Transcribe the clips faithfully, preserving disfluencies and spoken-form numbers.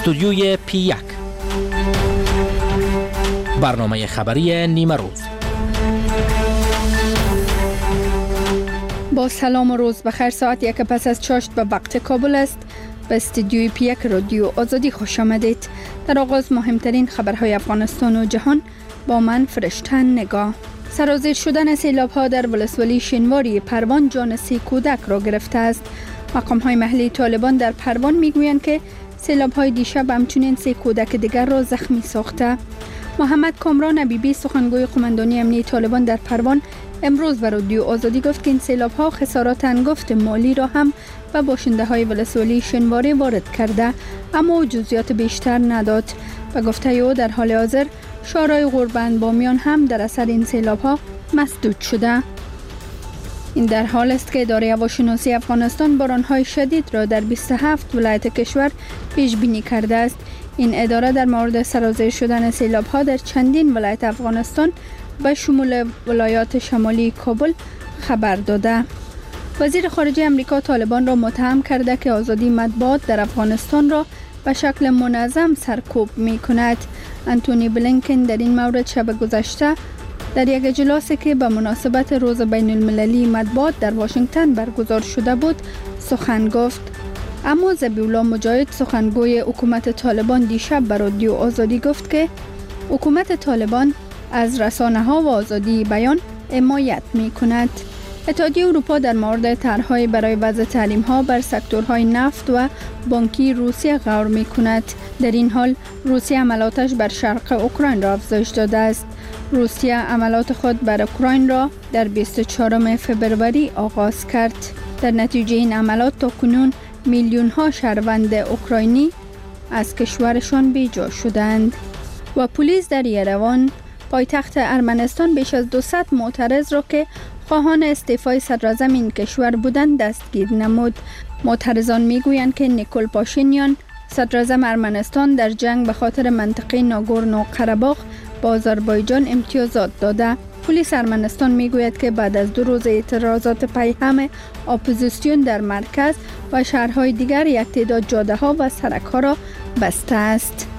استودیوی پی یک، برنامه خبری نیمه روز. با سلام و روز بخیر. ساعت یک پس از چاشت به وقت کابل است. به استودیوی پی یک رادیو آزادی خوش آمدید. در آغاز مهمترین خبرهای افغانستان و جهان با من فرشتن نگاه. سرازیر شدن سیلاب ها در ولسوالی شینواری پروان جان سه کودک را گرفته است. مقام های محلی طالبان در پروان میگویند که سیلاب های دیشب همچنین سه کودک دیگر را زخمی ساخته. محمد کامران حبیبی سخنگوی قماندانی امنیتی طالبان در پروان امروز به رادیو آزادی گفت که این سیلاب ها خسارات انگفت مالی را هم به باشنده های ولسوالی شینواری وارد کرده، اما جزئیات بیشتر نداد. به گفته او در حال حاضر شارع غوربند بامیان هم در اثر این سیلاب ها مسدود شده. این در حال است که اداره هواشناسی افغانستان باران‌های شدید را در بیست و هفت ولایت کشور پیش بینی کرده است. این اداره در مورد سرازیر شدن سیلاب‌ها در چندین ولایت افغانستان به شمول ولایات شمالی کابل خبر داده. وزیر خارجه امریکا طالبان را متهم کرده که آزادی مطبوعات در افغانستان را به شکل منظم سرکوب می کند. انتونی بلینکن در این مورد شب گذشته در یک اجلاسی که به مناسبت روز بین المللی مطبوعات در واشنگتن برگزار شده بود سخن گفت. اما ذبیح‌الله مجاهد سخنگوی حکومت طالبان دیشب به رادیو آزادی گفت که حکومت طالبان از رسانه‌ها و آزادی بیان حمایت می‌کند. اتحادیه اروپا در مورد طرح‌های برای وضع تحریم‌ها بر سکتورهای نفت و بانکی روسیه غور می‌کند. در این حال روسیه عملاتش بر شرق اوکراین را افزایش داده است. روسیه عملات خود بر اوکراین را در بیست و چهارم فوریه آغاز کرد. در نتیجه این عملات تاکنون میلیون ها شهروند اوکراینی از کشورشان بیجا شدند. و پلیس در یروان پایتخت ارمنستان بیش از دویست معترض را که خواهان استعفای صدراعظم این کشور بودند دستگیر نمود. معترضان میگویند که نیکول پاشینیان صدراعظم ارمنستان در جنگ به خاطر منطقه ناگورنو قره‌باغ با آذربایجان امتیازات داده. پلیس ارمنستان میگوید که بعد از دو روز اعتراضات پیهم اپوزیسیون در مرکز و شهرهای دیگر یک تعداد جاده ها و سرک ها را بسته است.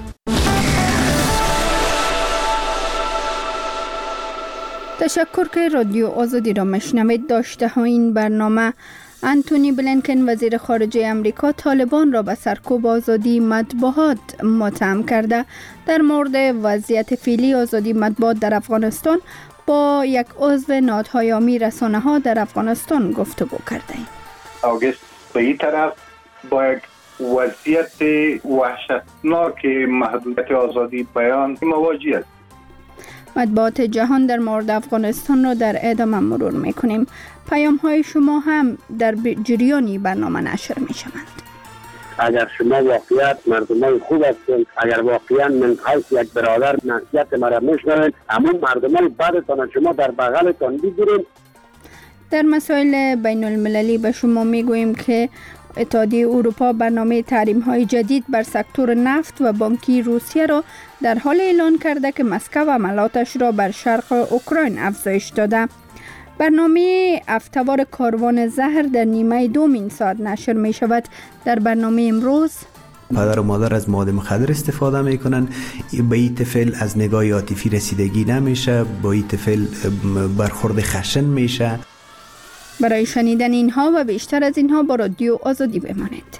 تشکر که رادیو آزادی را مشنوید. داشته ها این برنامه: انتونی بلینکن وزیر خارجه امریکا طالبان را به سرکوب آزادی مطبوعات متهم کرده. در مورد وضعیت فعلی آزادی مطبوعات در افغانستان با یک عضو نهادهای عامی رسانه‌ها در افغانستان گفتگو کرده ایم. آگست به این طرف با یک وضعیت وحشتناک محدودیت آزادی بیان مواجه است. مطبوعات جهان در مورد افغانستان را در ادامه مرور میکنیم. پیام های شما هم در جریانی برنامه نشر می شوند. اگر شما واقعیت مردمان خوب هستید، اگر واقعا من حیث یک برادر نصیحت مرا میشنوید، همون مردمان بعدتان شما در بغلتان بگیرید. در مسائل بین المللی به شما میگوییم که اتحادیه اروپا برنامه تحریم های جدید بر سکتور نفت و بانکی روسیه را در حال اعلان کرده که مسکو عملاتش را بر شرق اوکراین افزایش داده. برنامه افتوار کاروان زهر در نیمه دوم این ساعت نشر می شود. در برنامه امروز پدر و مادر از مواد مخدر استفاده میکنن، به این طفل از نگاه عاطفی رسیدگی نمیشه، با این طفل برخورد خشن میشه. برای شنیدن اینها و بیشتر از اینها با رادیو آزادی بمانید.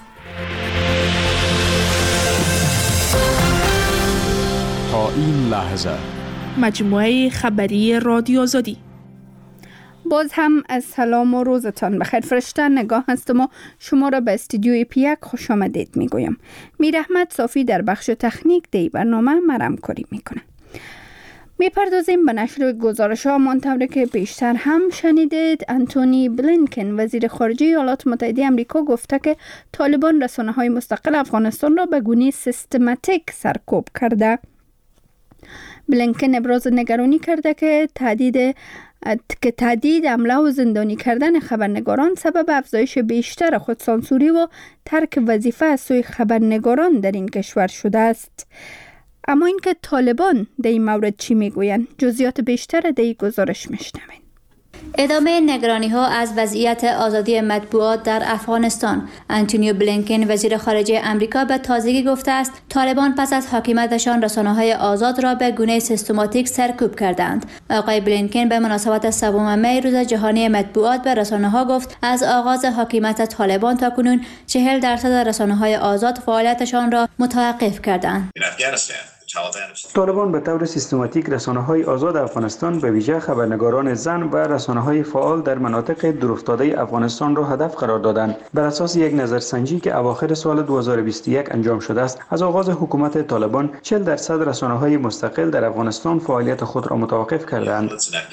تا این لحظه مجموعه خبری رادیو آزادی. باز هم از سلام و روزتان بخیر. فرشتن نگاه هستم و شما را به استودیوی پی یک خوش آمدید میگویم. میر احمد صافی در بخش تکنیک دی برنامه مرم کاری میکنه. میپردازیم به نشر گزارش ها. منطوری که بیشتر هم شنیدید، انتونی بلینکن وزیر خارجه ایالات متحده آمریکا گفته که طالبان رسانه های مستقل افغانستان را به گونه سیستماتیک سرکوب کرده. بلینکن ابراز نگرانی کرده که تهدید که تهدید حمله و زندانی کردن خبرنگاران سبب افزایش بیشتر خودسانسوری و ترک وظیفه از سوی خبرنگاران در این کشور شده است. اما اینکه طالبان در این مورد چی میگویند؟ جزئیات بیشتر در این گزارش میشنوید. ادامه نگرانی ها از وضعیت آزادی مطبوعات در افغانستان. آنتونیو بلینکن وزیر خارجه امریکا به تازگی گفته است طالبان پس از حاکمیتشان رسانه‌های آزاد را به گونه سیستماتیک سرکوب کردند. آقای بلینکن به مناسبت سوم می روز جهانی مطبوعات به رسانه‌ها گفت از آغاز حاکمیت طالبان تا کنون چهل درصد رسانه‌های آزاد فعالیتشان را متوقف کردند. طالبان به طور سیستماتیک رسانه‌های آزاد افغانستان به ویژه خبرنگاران زن و رسانه‌های فعال در مناطق دورافتاده افغانستان را هدف قرار دادند. بر اساس یک نظرسنجی که اواخر سال دو هزار و بیست و یک انجام شده است، از آغاز حکومت طالبان چهل درصد رسانه‌های مستقل در افغانستان فعالیت خود را متوقف کردند.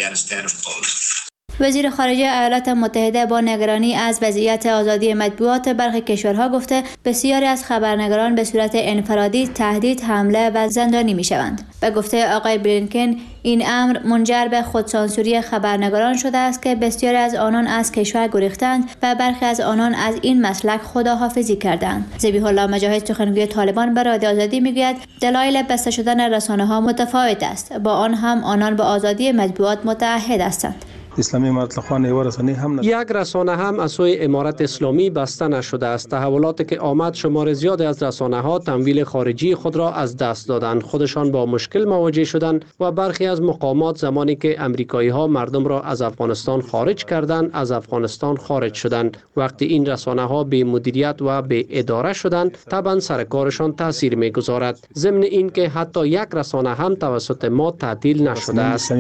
وزیر خارجه ایالات متحده با نگرانی از وضعیت آزادی مطبوعات برخی کشورها گفته بسیاری از خبرنگاران به صورت انفرادی تهدید، حمله و زندانی می‌شوند. به گفته آقای بلینکن این امر منجر به خودسانسوری خبرنگاران شده است که بسیاری از آنان از کشور گریختند و برخی از آنان از این مسلک خداحافظی کردند. ذبیح الله مجاهد سخنگوی طالبان به رادیو آزادی میگوید دلایل بسته شدن رسانه‌ها متفاوت است، با آن هم آنان به آزادی مطبوعات متعهد هستند. اسلامی امارت الخوان و رسانه هم یک رسانه هم از سوی امارت اسلامی بسته نشده است. تحولاتی که آمد شمار زیادی از رسانه ها تمویل خارجی خود را از دست دادند، خودشان با مشکل مواجه شدند و برخی از مقامات زمانی که امریکایی ها مردم را از افغانستان خارج کردند از افغانستان خارج شدند. وقتی این رسانه ها به مدیریت و به اداره شدند طبعا سر کارشان تاثیر میگذارد. ضمن این که حتی یک رسانه هم توسط ما تعطیل نشده است.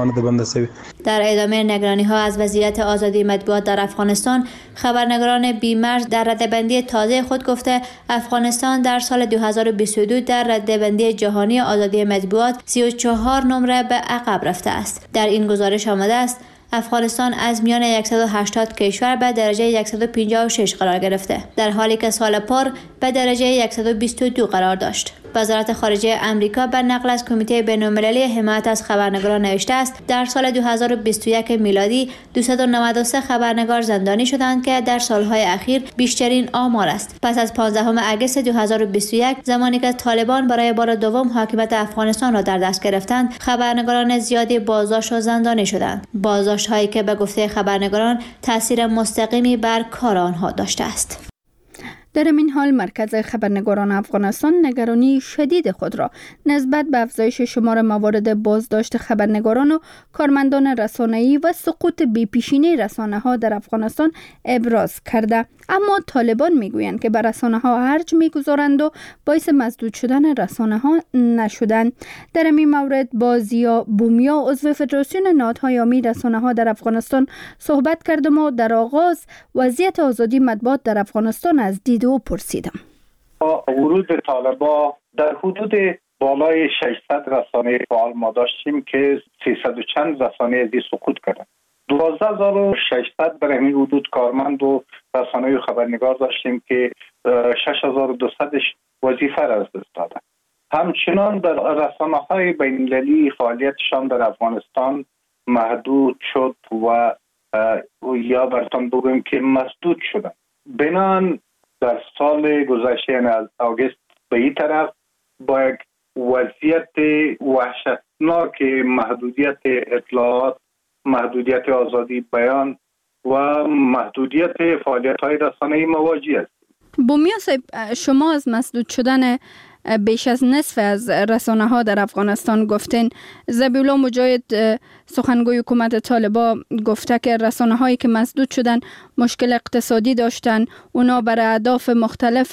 در ادامه نگرانی ها از وضعیت آزادی مطبوعات در افغانستان، خبرنگاران بیمرز در ردبندی تازه خود گفته افغانستان در سال دو هزار و بیست و دو در ردبندی جهانی آزادی مطبوعات سی و چهار نمره به عقب رفته است. در این گزارش آمده است افغانستان از میان صد و هشتاد کشور به درجه صد و پنجاه و شش قرار گرفته، در حالی که سال پر به درجه صد و بیست و دو قرار داشت. وزارت خارجه امریکا به نقل از کمیته بین‌المللی حمایت از خبرنگاران نوشته است در سال دو هزار و بیست و یک میلادی دویست و نود و سه خبرنگار زندانی شدند که در سالهای اخیر بیشترین آمار است. پس از پانزدهم اگست دو هزار و بیست و یک زمانی که طالبان برای بار دوم حاکمیت افغانستان را در دست گرفتند، خبرنگاران زیادی بازداشت و زندانی شدند. بازداشت هایی که به گفته خبرنگاران تاثیر مستقیمی بر کار آنها داشته است. در این حال مرکز خبرنگاران افغانستان نگرانی شدید خود را نسبت به افزایش شمار موارد بازداشت خبرنگاران و کارمندان رسانه‌ای و سقوط بی‌پیشینه رسانه‌ها در افغانستان ابراز کرده، اما طالبان میگویند که به رسانه‌ها ارج میگذارند و باعث مسدود شدن رسانه‌ها نشدند. در این مورد با زیا بومیا عضو فدراسیون نهادهای عامی رسانه‌ها در افغانستان صحبت کردم و در آغاز وضعیت آزادی مطبوعات در افغانستان از دید و پرسیدم. با ورود طالبان در حدود بالای ششصد رسانه فعال ما داشتیم که سیصد و چند رسانه از سقوط کردند. دوازده هزار و ششصد برای این حدود کارمند و رسانه خبرنگار داشتیم که شش هزار و دویست وظیفه را از دست دادند. همچنان در رسانه‌های بین‌المللی فعالیتشان در افغانستان محدود شد و یا براتون بگویم که مسدود شدند. بنان در سال گذشته یعنی از آگوست به این طرف با یک وضعیت وحشتناک محدودیت اطلاعات، محدودیت آزادی بیان و محدودیت فعالیت‌های رسانه‌ای مواجه است. بومیا صاحب، شما از مسدود شدن بیش از نصف از رسانه ها در افغانستان گفتین. ذبیح الله مجاهد سخنگوی حکومت طالبان گفته که رسانه هایی که مسدود شدن مشکل اقتصادی داشتن، اونا برای اهداف مختلف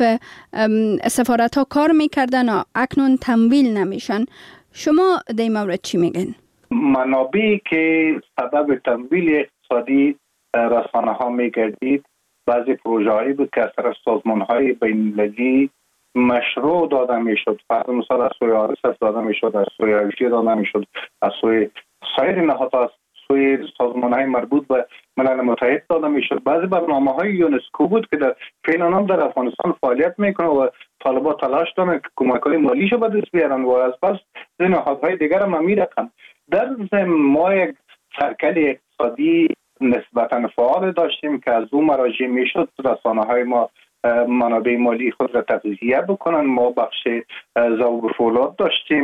سفارت ها کار میکردن و اکنون تمویل نمیشن. شما در این مورد چی میگن؟ منابعی که سبب تمویل اقتصادی رسانه ها میگردید بعضی پروژه هایی بود که از طرف سازمان های بین‌المللی مشروع داده میشد. فرض مثال از سوی آرسف داده میشد، از سوی آیوشی داده میشد، از سوی سایر نهادها، از سوی سازمان های مربوط به ملل متحد داده میشد. بعضی برنامه های یونسکو بود که در فعلا در افغانستان فعالیت میکنه و طالبان تلاش دارن که کمک های مالیشو به دست بیارن و از پس نهادهای دیگر هم میرقن. در ضمن ما یک سرکل اقتصادی نسبتا فعال داشتیم که از اون مراجع میشد رسانه های ما منابع مالی خود را تغذیه بکنن. ما بخش ذوب فولاد داشتیم،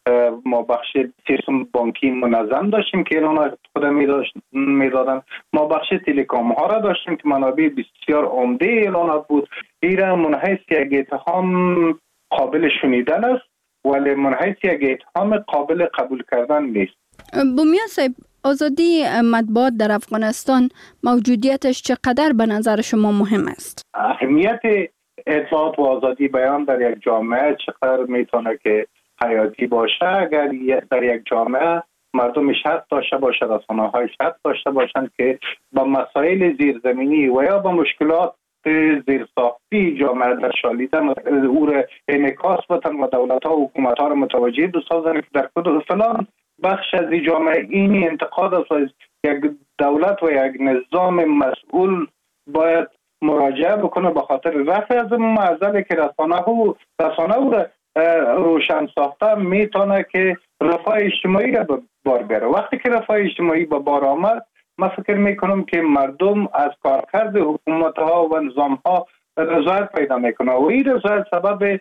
ما بخش سیستم بانکی منظم داشتیم که اینا خود میدادن. ما بخش تلکام ها را داشتیم که منابع بسیار عمده اعلانات بود. ایرا منحیث یک اتهام قابل شنیدن است ولی منحیث یک اتهام قابل قبول کردن نیست. بومیا صاحب، آزادی مطبوعات در افغانستان موجودیتش چقدر به نظر شما مهم است؟ اهمیت اطلاعات و آزادی بیان در یک جامعه چقدر میتونه که حیاتی باشه اگر در یک جامعه مردم شرط داشته باشه، رسانه‌های شرط داشته باشند که با مسائل زیرزمینی و یا با مشکلات زیرساختی جامعه در شالیدن او را انعکاس بدن و دولت‌ها و حکومت‌ها را متوجه بسازند که در کدام فلان بخش از این جامعه این انتقاد است و یک دولت و یک نظام مسئول باید مراجعه بکنه به خاطر رفع از معضلی که رسانه ها رسانه او را روشن ساخته میتونه که رفاه اجتماعی را به بار بیاره. وقتی که رفاه اجتماعی به بار آمد، من فکر میکنم که مردم از کارکرد حکومت ها و نظام ها رضایت پیدا میکنه و این رضایت سبب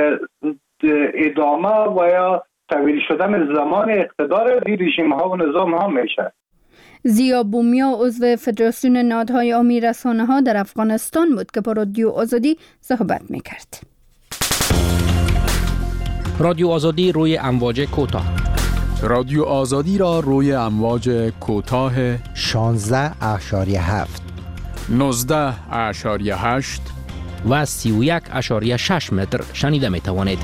ادامه و یا طویل شدن زمان اقتدار این رژیم ها و نظام ها میشه. زیا بومیا عضو فدراسیون نهادهای عامی رسانه ها در افغانستان بود که با رادیو آزادی صحبت میکرد. رادیو آزادی روی امواج کوتاه. رادیو آزادی را روی امواج کوتاه شانزده اشاری هفت، نوزده اشاری هشت و سی و یک اشاری شش متر شنیده می توانید.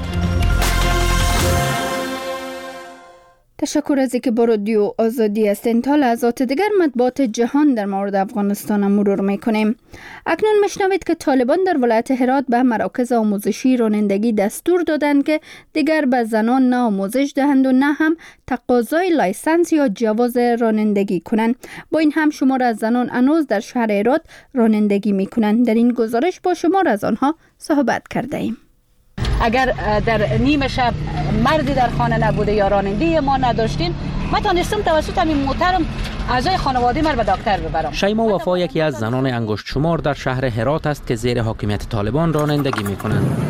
تشکر از اینکه با رادیو آزادی هستین. تا لحظات دیگر مطبوعات جهان در مورد افغانستان مرور میکنیم. اکنون مشنوید که طالبان در ولایت هرات به مراکز آموزشی رانندگی دستور دادند که دیگر به زنان نه آموزش دهند و نه هم تقاضای لایسنس یا جواز رانندگی کنند. با این هم شمار از زنان هنوز در شهر هرات رانندگی میکنند. در این گزارش با شمار از آنها صحبت کرده ایم. اگر در نیمه شب مردی در خانه نبوده یا راننده ما نداشتین، من تانستم توسط همین محترم اعضای خانواده من به دکتر ببرم. شیما وفا یکی از زنان انگشت شمار در شهر هرات است که زیر حاکمیت طالبان رانندگی میکنند.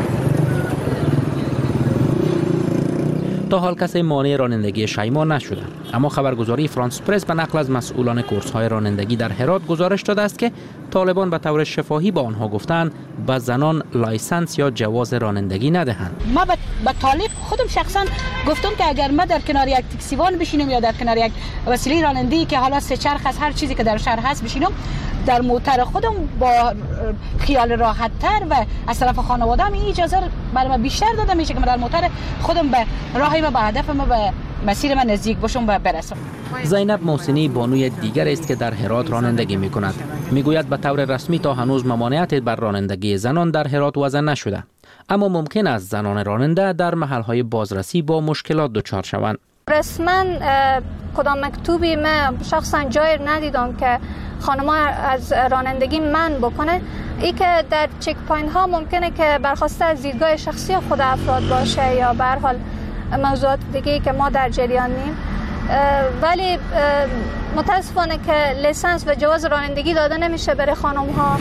تا حال کسی مانع رانندگی شیما نشده، اما خبرگزاری فرانس پرس به نقل از مسئولان کورس‌های رانندگی در هرات گزارش داده است که طالبان به طور شفاهی با آنها گفتند به زنان لایسنس یا جواز رانندگی ندهند. ما به طالب خودم شخصا گفتم که اگر ما در کنار یک تاکسیوان بشینم یا در کنار یک وسیله رانندگی که حالا سه چرخ از هر چیزی که در شهر هست بشینم، در موتر خودم با خیال راحت تر و از طرف خانواده هم این اجازه برای من بیشتر داده میشه که من در موتر خودم به راهی ما به هدف ما به مسیر من نزدیک باشم و برسم. زینب محسنی بانوی دیگر است که در هرات رانندگی میکند. میگوید به طور رسمی تا هنوز ممانعت بر رانندگی زنان در هرات وضع نشده، اما ممکن است زنان راننده در محلهای بازرسی با مشکلات دچار شوند. رسما کدام مکتوبی من شخصا جای ندیدم که خانم‌ها از رانندگی من بکنه. ای که در چک پوینت ها ممکنه که برخواسته از دیدگاه شخصی خود افراد باشه یا به هر حال موضوعات دیگه که ما در جریان نیم، ولی متاسفانه که لیسانس و جواز رانندگی داده نمیشه برای خانم‌ها.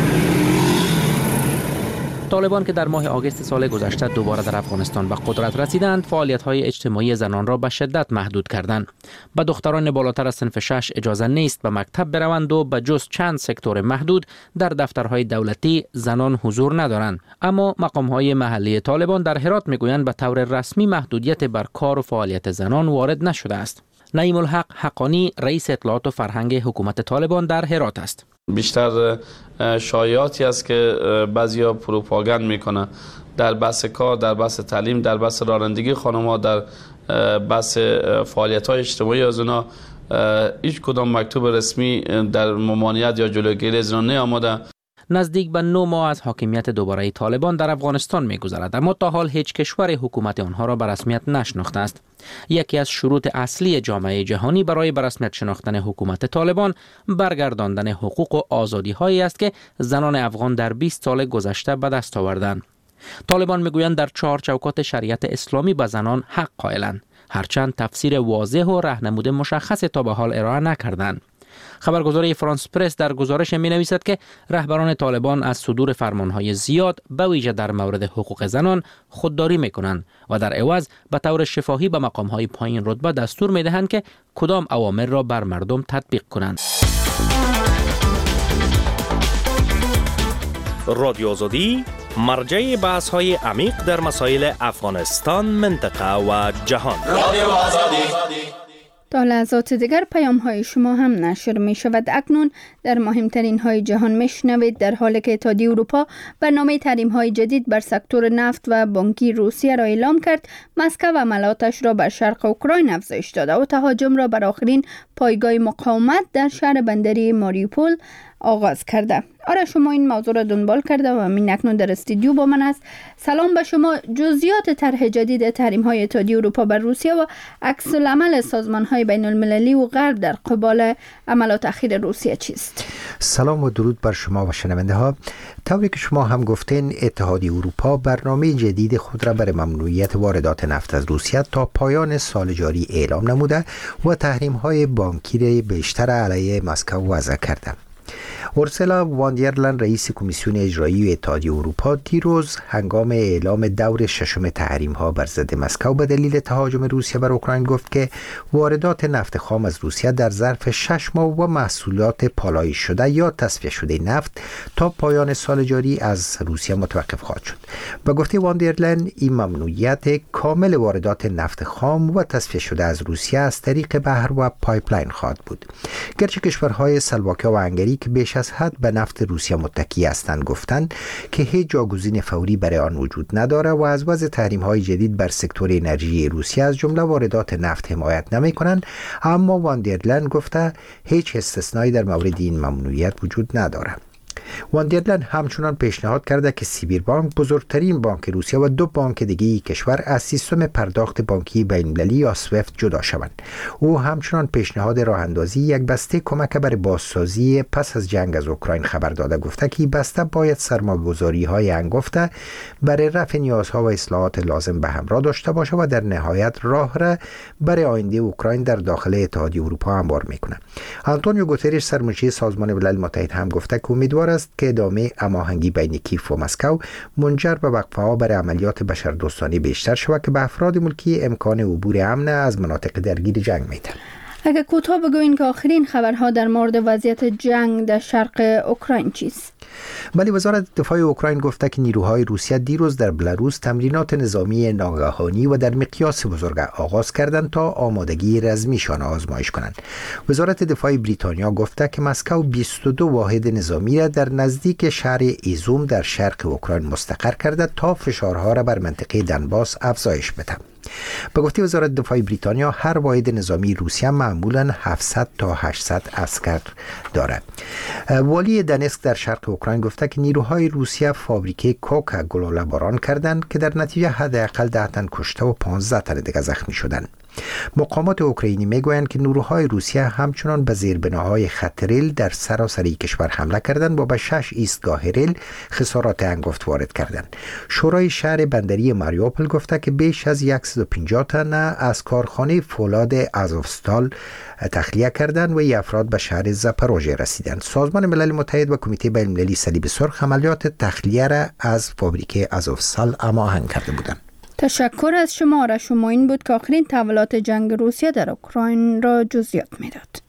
طالبان که در ماه آگوست سال گذشته دوباره در افغانستان به قدرت رسیدند، فعالیت‌های اجتماعی زنان را به شدت محدود کردند. به دختران بالاتر از صنف شش اجازه نیست به مکتب بروند و به جز چند سکتور محدود در دفترهای دولتی زنان حضور ندارند. اما مقام‌های محلی طالبان در هرات میگویند به طور رسمی محدودیت بر کار و فعالیت زنان وارد نشده است. نعیم الحق حقانی رئیس اطلاعات و فرهنگ حکومت طالبان در هرات است. بیشتر شایعاتی است که بعضیا پروپاگاند میکنه در بحث کار، در بحث تعلیم، در بحث رانندگی خانم‌ها، در بحث فعالیت‌های اجتماعی از اونا هیچ کدام مکتوب رسمی در ممانعت یا جلوگیری از اونا نیامده. نزدیک به نه ماه از حاکمیت دوباره طالبان در افغانستان می‌گذرد، اما تا حال هیچ کشور حکومت آنها را به رسمیت نشناخته است. یکی از شروط اصلی جامعه جهانی برای به رسمیت شناختن حکومت طالبان برگرداندن حقوق و آزادی‌هایی است که زنان افغان در بیست سال گذشته به دست آوردند. طالبان میگویند در چهار چوکات شریعت اسلامی به زنان حق قائلند، هرچند تفسیر واضح و راهنمود مشخص تا به حال ارائه نکردند. خبرگزاری فرانس پرس در گزارش می نویسد که رهبران طالبان از صدور فرمانهای زیاد به ویژه در مورد حقوق زنان خودداری می کنند و در عوض به طور شفاهی به مقامهای پایین رتبه دستور می دهند که کدام اوامر را بر مردم تطبیق کنند. رادیو آزادی مرجع بحث های عمیق در مسائل افغانستان، منطقه و جهان. رادیو آزادی. تا لحظات دیگر پیام های شما هم نشر می شود. اکنون در مهمترین های جهان می شنوید در حالی که اتحادیه اروپا برنامه تحریم های جدید بر سکتور نفت و بانکی روسیه را اعلام کرد، مسکو عملاتش را بر شرق اوکراین افزایش داده و تهاجم را بر آخرین پایگاه مقاومت در شهر بندری ماریوپول آغاز کرده. آره، شما این موضوع را دنبال کرده و من اکنون در استودیو با من است. سلام به شما. جزئیات طرح جدید تحریم های اتحادیه اروپا بر روسیه و عکس العمل سازمان های بین المللی و غرب در قبال عملات اخیر روسیه چیست؟ سلام و درود بر شما و شنونده ها. طوری که شما هم گفتین، اتحادیه اروپا برنامه جدید خود را برای ممنوعیت واردات نفت از روسیه تا پایان سال جاری اعلام نموده و تحریم های بانکی بیشتر علیه مسکو وضع کرده. اورسولا وان در لین رئیس کمیسیون اجرایی اتحادیه اروپا دیروز هنگام اعلام دور ششم تحریم ها بر ضد مسکو به دلیل تهاجم روسیه بر اوکراین گفت که واردات نفت خام از روسیه در ظرف شش ماه و محصولات پالایش شده یا تصفیه شده نفت تا پایان سال جاری از روسیه متوقف خواهد شد. به گفته وان در لین، این ممنوعیت کامل واردات نفت خام و تصفیه شده از روسیه از طریق بحر و پایپلاین خواهد بود. گرچه کشورهای اسلواکی و هنگری که بیش از حد به نفت روسیه متکی هستند گفتند که هیچ جاگزین فوری برای آن وجود نداره و از وضع تحریم‌های جدید بر سکتور انرژی روسیه از جمله واردات نفت حمایت نمی‌کنند، اما وان در لین گفته هیچ استثنایی در مورد این ممنوعیت وجود نداره. وان در لین همچنان پیشنهاد کرده که سیبیر بانک، بزرگترین بانک روسیه، و دو بانک دیگه کشور از سیستم پرداخت بانکی بین‌المللی یا سویفت جدا شوند. او همچنان پیشنهاد راه اندازی یک بسته کمک برای بازسازی پس از جنگ از اوکراین خبر داده، گفته که بسته باید سرمایه‌گذاری‌های هنگفته برای رفع نیازها و اصلاحات لازم به همراه داشته باشه و در نهایت راه را برای آینده اوکراین در داخل اتحادیه اروپا هموار میکنه. آنتونیو گوترش، سرمنشی سازمان ملل متحد، هم گفته که امیدوار است که ادامه هماهنگی بین کیف و مسکو منجر به وقفه‌ها برای عملیات بشردوستانه بیشتر شود که به افراد ملکی امکان عبور امن از مناطق درگیر جنگ می‌دهد. اگر کوتاه بگویید که آخرین خبرها در مورد وضعیت جنگ در شرق اوکراین چیست؟ ولی وزارت دفاع اوکراین گفته که نیروهای روسیه دیروز در بلاروس تمرینات نظامی ناگهانی و در مقیاس بزرگ آغاز کردند تا آمادگی رزمیشان آزمایش کنند. وزارت دفاع بریتانیا گفته که مسکو بیست و دو واحد نظامی را در نزدیک شهر ایزوم در شرق اوکراین مستقر کرده تا فشارها را بر منطقه دنباس افزایش بده. به گفته وزارت دفاع بریتانیا، هر واحد نظامی روسیه معمولاً هفتصد تا هشتصد عسکر دارد. والی دنسک در شرق اوکراین گفته که نیروهای روسیه فابریکه کوکا گلوله باران کردند که در نتیجه حداقل ده تن کشته و پانزده تن دیگر زخمی شدند. مقامات اوکراینی میگویند که نیروهای روسیه همچنان به زیربناهای خط ریل در سراسر کشور حمله کردند و به شش ایستگاه ریل خسارات هنگفت وارد کردند. شورای شهر بندری ماریوپول گفته که بیش از صد و پنجاه تن از کارخانه فولاد آزوفستال تخلیه کردند و ای افراد به شهر زاپاروژه رسیدند. سازمان ملل متحد و کمیته بین المللی صلیب سرخ عملیات تخلیه را از فابریکه آزوفستال هماهنگ کرده بودند. تشکر از شما. را شما این بود که آخرین تحولات جنگ روسیه در اوکراین را جزئیات میداد.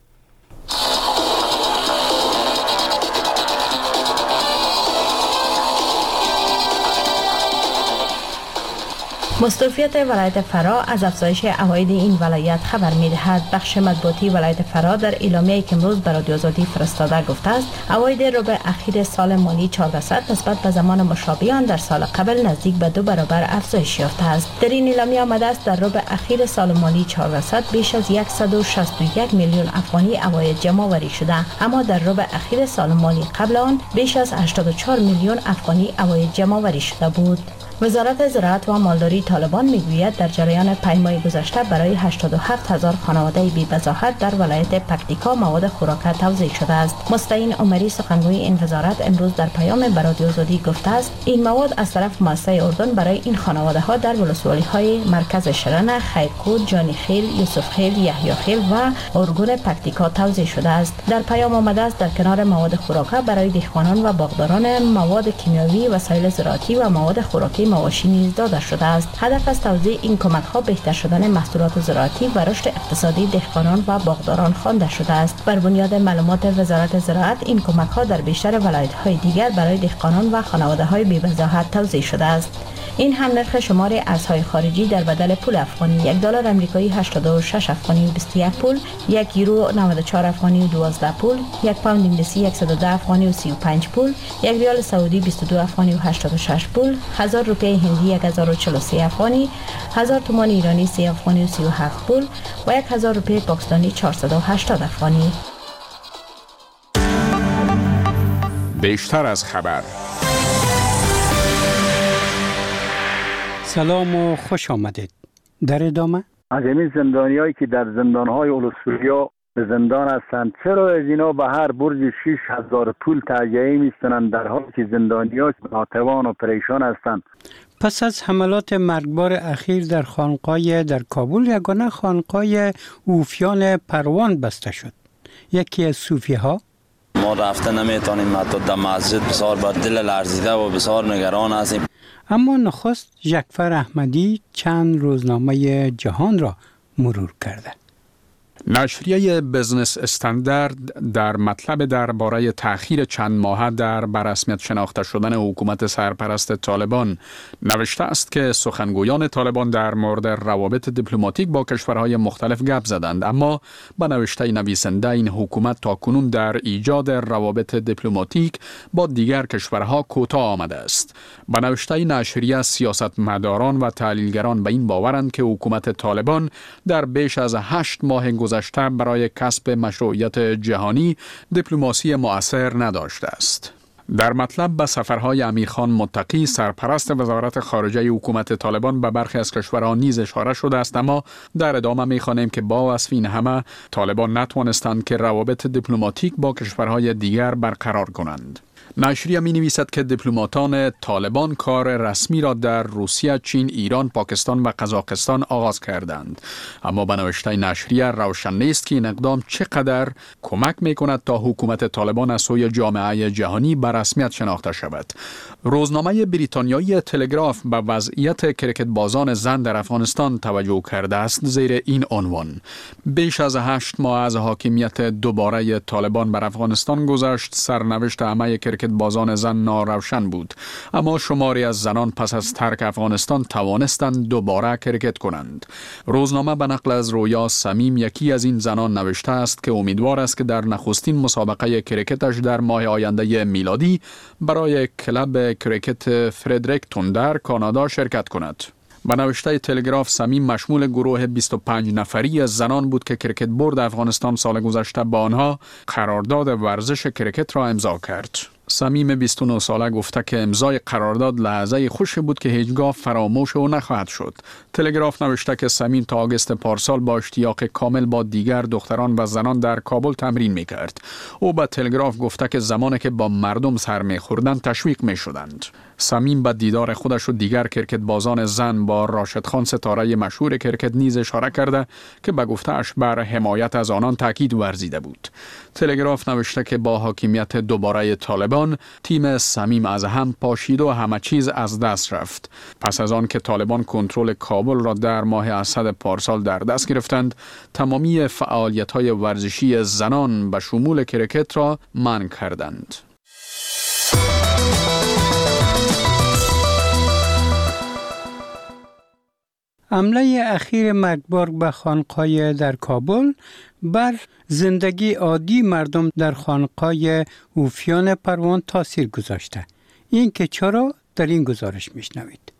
مستوفیت ولایت فرا از افزایش عواید این ولایت خبر می‌دهد. بخش مطبوعاتی ولایت فرا در اعلامیه‌ای که امروز به رادیو آزادی فرستاده گفته است عواید ربع اخیر سال مالی چهارصد نسبت به زمان مشابه آن در سال قبل نزدیک به دو برابر افزایش یافته است. در این اعلامیه آمده است در ربع اخیر سال مالی چهارصد بیش از صد و شصت و یک میلیون افغانی عواید جمع آوری شده، اما در ربع اخیر سال مالی قبل آن بیش از هشتاد و چهار میلیون افغانی عواید جمع آوری شده بود. وزارت زراعت و مالداری طالبان میگوید در جریان پنج ماه گذشته برای هشتاد و هفت هزار خانواده بی‌بضاحت در ولایت پکتیکا مواد خوراک توزیع شده است. مستعین عمری سخنگوی این وزارت امروز در پیام به رادیو آزادی گفته است این مواد از طرف مؤسسه اردن برای این خانواده ها در ولسوالی‌های مرکز شرن، خیرکوت، جانیخیل، یوسفخیل، یحیاخیل و ارگون پکتیکا توزیع شده است. در پیام آمده است در کنار مواد خوراک برای دهقانان و باغداران مواد کیمیاوی، وسایل زراعتی و مواد خوراکی مواشی نیز داده شده است. هدف از توزیع این کمک ها بهتر شدن محصولات زراعتی و رشد اقتصادی دهقانان و باغداران خوانده شده است. بر بنیاد معلومات وزارت زراعت این کمک ها در بیشتر ولایت های دیگر برای دهقانان و خانواده های بی‌بضاحت توزیع شده است. این هم نرخ شمار ارزهای خارجی در بدل پول افغانی: یک دلار آمریکایی هشتاد و شش افغانی و بیست و یک پول، یک یورو نود و چهار افغانی و دوازده پول، یک پوند انگلیسی صد و ده افغانی و سی و پنج پول، یک ریال سعودی بیست و دو افغانی و هشتاد و شش پول، هزار روپیه هندی یک هزار و چهل و سه افغانی، هزار تومان ایرانی سه افغانی و سی و هفت پول و یک هزار روپیه پاکستانی چهارصد و هشتاد افغانی. بیشتر از خبر. سلام و خوش آمدید. در ادامه از این زندانیایی که در زندانهای اولوسوریا به زندان هستند، چرا از اینا به هر برج شش هزار پول تهیه میستنند در حالی که زندانیان ناتوان و پریشان هستند؟ پس از حملات مرگبار اخیر در خانقاه در کابل، یگانه خانقاه اوفیان پروان بسته شد. یکی از صوفی ها: ما رفته نمیتونیم، حتی در مسجد بسیار با دل لرزیده و بسیار نگران هستیم. اما نخست ژکفر احمدی چند روزنامه جهان را مرور کرده. نشریه بزنس استاندارد در مطلب درباره تأخیر چند ماهه در برسمیت شناخته شدن حکومت سرپرست طالبان نوشته است که سخنگویان طالبان در مورد روابط دیپلماتیک با کشورهای مختلف گپ زدند، اما به نوشته نویسنده این حکومت تاکنون در ایجاد روابط دیپلماتیک با دیگر کشورها کوتاه آمده است. به نوشته نشریه سیاستمداران و تحلیلگران به این باورند که حکومت طالبان در بیش از هشت ماه گذشته برای کسب مشروعیت جهانی دیپلماسی مؤثر نداشته است. در مطلب به سفرهای امیرخان متقی سرپرست وزارت خارجه حکومت طالبان به برخی از کشورها نیز اشاره شده است، اما در ادامه می‌خوانیم که با وصف این همه طالبان نتوانستند که روابط دیپلماتیک با کشورهای دیگر برقرار کنند. نشریه می نویسد که دیپلماتان طالبان کار رسمی را در روسیه، چین، ایران، پاکستان و قزاقستان آغاز کردند، اما به نوشته نشریه روشن نیست که این اقدام چقدر کمک می کند تا حکومت طالبان از سوی جامعه جهانی به رسمیت شناخته شود. روزنامه بریتانیایی تلگراف به وضعیت کرکت بازان زن در افغانستان توجه کرده است زیر این عنوان: بیش از هشت ماه از حاکمیت دوباره طالبان بر افغانستان گذشت، سرنوشت همه کرکت بازان زن ناروشن بود، اما شماری از زنان پس از ترک افغانستان توانستند دوباره کرکت کنند. روزنامه به نقل از رویا سمیم، یکی از این زنان، نوشته است که امیدوار است که در نخستین مسابقه کرکتش در ماه آینده میلادی برای کلب کرکت فردریکتون در کانادا شرکت کند. به نوشته تلگراف سمیم مشمول گروه بیست و پنج نفری از زنان بود که کرکت بورد افغانستان سال گذشته با آنها قرارداد ورزش کرکت را امضا کرد. سمیم بیست و نه ساله گفته که امضای قرارداد لحظه خوشی بود که هیچگاه فراموش او نخواهد شد. تلگراف نوشته که سمیم تا آگوست پارسال با اشتیاق کامل با دیگر دختران و زنان در کابل تمرین میکرد. او به تلگراف گفته که زمانی که با مردم سر میخوردند تشویق میشدند. سمیم به دیدار خودش و دیگر کرکت بازان زن با راشد خان ستاره مشهور کرکت نیز اشاره کرده که به گفته‌اش بر حمایت از آنان تاکید ورزیده بود. تلگراف نوشته که با حاکمیت دوباره طالبان تیم سمیم از هم پاشید و همه چیز از دست رفت. پس از آن که طالبان کنترل کابل را در ماه اسد پارسال در دست گرفتند، تمامی فعالیت‌های ورزشی زنان به شمول کرکت را منع کردند. حمله اخیر مرگبار به خانقاه در کابل بر زندگی عادی مردم در خانقاه اوفیان پروان تاثیر گذاشته. این که چرا در این گزارش میشنوید.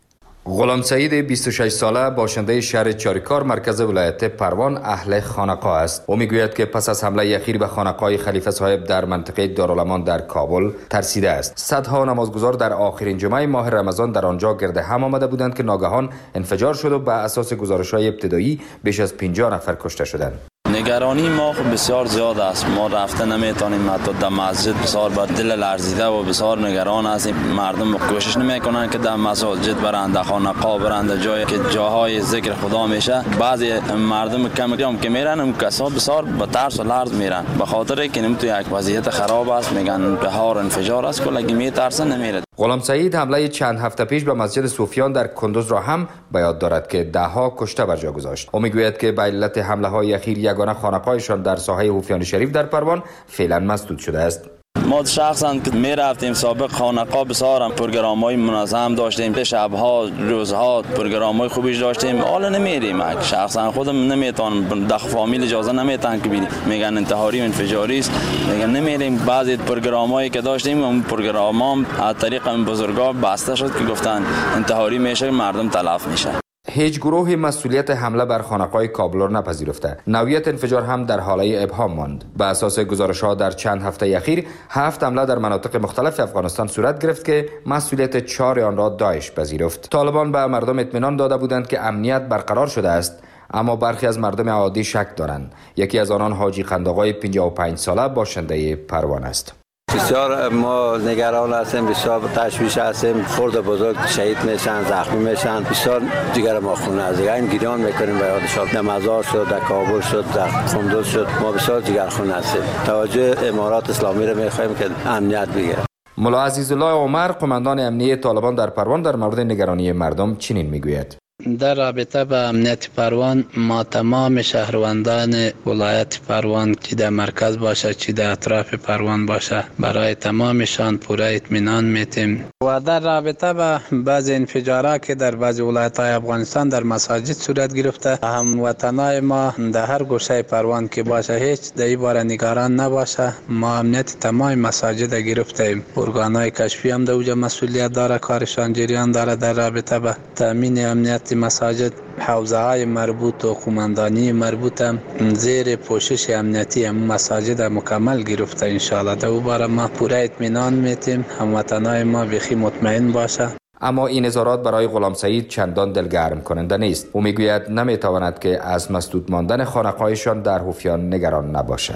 غلام سعید بیست و شش ساله باشنده شهر چاریکار مرکز ولایت پروان اهل خانقاه است. او میگوید که پس از حمله اخیر به خانقاه خلیفه صاحب در منطقه دارالامان در کابل ترسیده است. صدها نمازگزار در آخرین جمعه ماه رمضان در آنجا گرد هم آمده بودند که ناگهان انفجار شد و بر اساس گزارش‌های ابتدایی بیش از پنجاه نفر کشته شدند. نگرانی ما بسیار زیاد است. ما رفته نمیتونیم، حتی در مسجد بسیار با دل لرزیده و بسیار نگران هستیم. مردم کوشش نمیکنن که در مساجد برند، خانقاه برند، جایی که جاهای ذکر خدا میشه. بعضی مردم کم کم که میرن اون کسا بسیار با ترس و لرز میرن، به خاطر اینکه نمیتونی یک وضعیت خراب است، میگن بهار انفجار است، کلا میترسن نمیره. غلام سعید حمله چند هفته پیش به مسجد صوفیان در کندوز را هم به یاد دارد که ده ها کشته بر جا گذاشت. او میگوید که به علت حمله های اخیر یگانه خانقاهشان در ساحه هوفیان شریف در پروان فعلا مسدود شده است. ما شخصا که می رفتیم سابق خانقاه بسیار پروگرام‌های منظم داشتیم، شب‌ها روزها پروگرام‌های خوبی داشتیم. حالا نمیریم، شخصا خودم نمیتونم، داخل فامیل اجازه نمیتن که بریم، میگن انتحاری و انفجاری است، میگن نمیریم. بعضی پروگرام‌هایی که داشتیم اون پروگرام‌ها از طریق بزرگا بسته شد که گفتن انتحاری میشه، مردم تلف میشه. هیچ گروه مسئولیت حمله بر خانقاه کابل را نپذیرفته. نوعیت انفجار هم در حاله ابهام ماند. به اساس گزارش‌ها در چند هفته اخیر هفت حمله در مناطق مختلف افغانستان صورت گرفت که مسئولیت چهار آن را داعش پذیرفت. طالبان به مردم اطمینان داده بودند که امنیت برقرار شده است، اما برخی از مردم عادی شک دارند. یکی از آنان حاجی قنداقای پنجاه و پنج ساله باشنده پروان است. بسیار ما نگران هستیم، بسیار تشویش هستیم. خرد بزرگ شهید میشن، زخمی میشن، بسیار دیگر ما خونه از دیگر این گریان میکنیم به یادشان. در مزار شد، در کابل شد، در کندوز شد، ما بسیار دیگر خونه هستیم. توجه امارات اسلامی رو میخوایم که امنیت بگیره. ملا عزیزالله عمر قماندان امنیه طالبان در پروان در مورد نگرانی مردم چنین میگوید: در رابطه با امنیت پروان ما تمام شهروندان ولایت پروان که در مرکز باشه چه در اطراف پروان باشه برای تمامشان پوره اطمینان میتیم. و در رابطه با بعض انفجارات که در بعض ولایت‌های افغانستان در مساجد صورت گرفته، هموطنان ما در هر گوشه پروان که باشه هیچ در این باره نگران نباشه. ما امنیت تمام مساجد گرفتیم. ارگان‌های کشفی هم در اونجا مسئولیت داره، کارشان جریان داره در رابطه با تامین امنیت مساجد. حوزه های مربوط و قماندانی مربوط هم زیر پوشش امنیتی هم مساجد مکمل گرفته. انشاءالله در اون باره ما پوره اطمینان میتیم، هموطنان ما بخی مطمئن باشه. اما این اظهارات برای غلام سعید چندان دلگرم کننده نیست. او میگوید نمیتواند که از مسدود ماندن خانقاهشان در هوفیان نگران نباشد.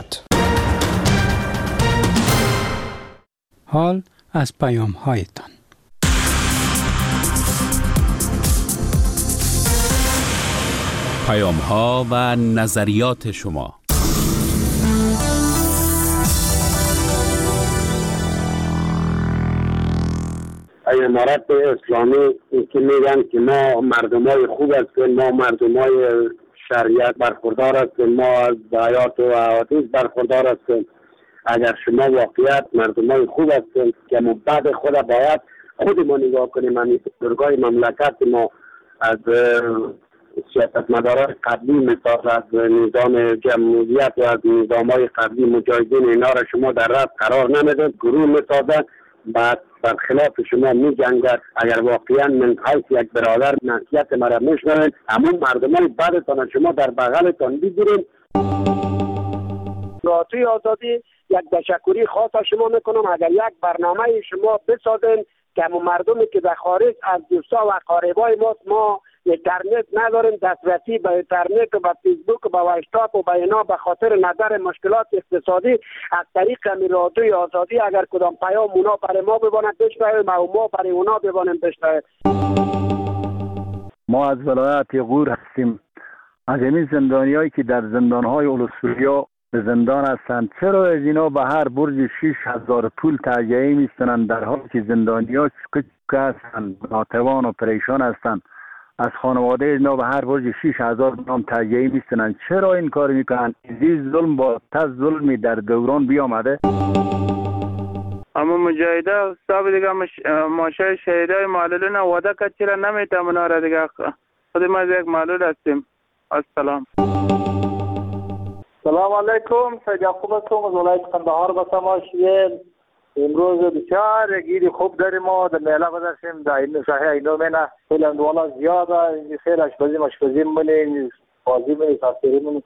حال از پیام هایتان. پیام ها و نظریات شما. امارت اسلامی که میگن که ما مردمای خوب هستیم، ما مردمای شریعت برخوردار هستیم، ما از حیات و حوادث برخوردار هستیم. اگر شما واقعیت مردمای خوب هستیم که ما بعد خود باید خود ما نگاه کنیم، این بزرگای مملکت ما از سیاستمداران قبلی مثل از نظام جمهوریت و از نظام‌های قبلی مجاهدین اینا را شما در رأس قرار نمیدید، گروه میسازد، بعد برخلاف شما می جنگد. اگر واقعا من حیث یک برادر نصیحت مرا میشنوید، همون مردمان بعدتان شما در بغلتان بگیرید. رادیوی آزادی یک تشکری خاص از شما میکنم. اگر یک برنامه شما بسازین که همون مردمی که در خارج از دوستا و اقاربای ما ما اینترنت نداریم، دسترسی به اینترنت و به فیسبوک و به واتساپ و به اینا به خاطر نظر مشکلات اقتصادی از طریق همین رادیوی آزادی اگر کدام پیام اونا برای ما ببانند بشنویم و ما برای اونا ببانیم بشنویم. ما از ولایت غور هستیم. از این زندانیایی که در زندانهای اولوسوریا به زندان هستند، چرا از اینا به هر برج شش هزار پول تهیه میستنند، در حالی که زندانی‌ها که هستند ناتوان و پریشان هستند؟ از خانواده اینا به هر برج شش هزار نام تهیه میستنند. چرا این کار میکنند؟ این ظلم با تز ظلمی در دوران بیامده. اما مجاهده صاحب دیگه مش... ماشه شهیدای معلولین وعده کرد چرا نمیتونه مناره دیگه. خود ما از یک معلول هستیم. السلام. سلام علیکم. سید یعقوب هستم از ولایت قندهار. به تماشای امروز بسیار گیری خوب داریم ما در میله گذاشتیم در این شهر اینو منه خیلی اندوالا زیاده خیلی اشپزی مشپزی منه بازی منه تاثیری منه.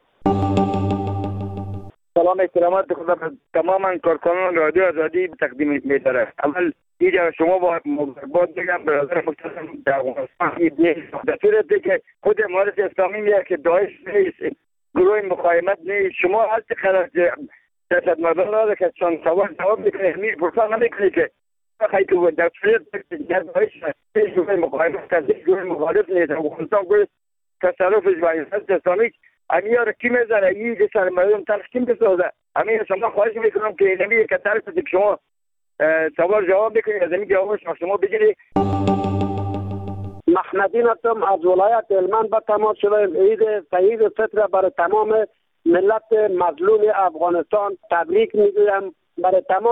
سلام احترامات خدا تماما کارکنان رادیو آزادی تقدیم می‌دارم. اول اینجا شما با مبارکباد بگم برادر محترم در افغانستان در صورتی که خود امارت اسلامی میگه که داعش نیست، گروه مقاومت نیست، شما هر چقدر سیاست مدار داره که چون سوال جواب میکنه همین پرسان نمیکنه که خیلی که در صورت که داعش نیست، گروه مقاومت نیست، گروه مخالف نیست، افغانستان گروه تصرفش با امارت اسلامی همین را کی میزنه؟ این که سر مردم ترخ کیم بسازه؟ همین شما خواهش میکنم که نمیه که طرف که شما سوال جواب بکنید از این جوابش شما بگیرید. محمدین هستم از ولایت هلمند به تماس شدم. عید سعید فطر برای تمام ملت مظلوم افغانستان تبریک میگویم. برای تمام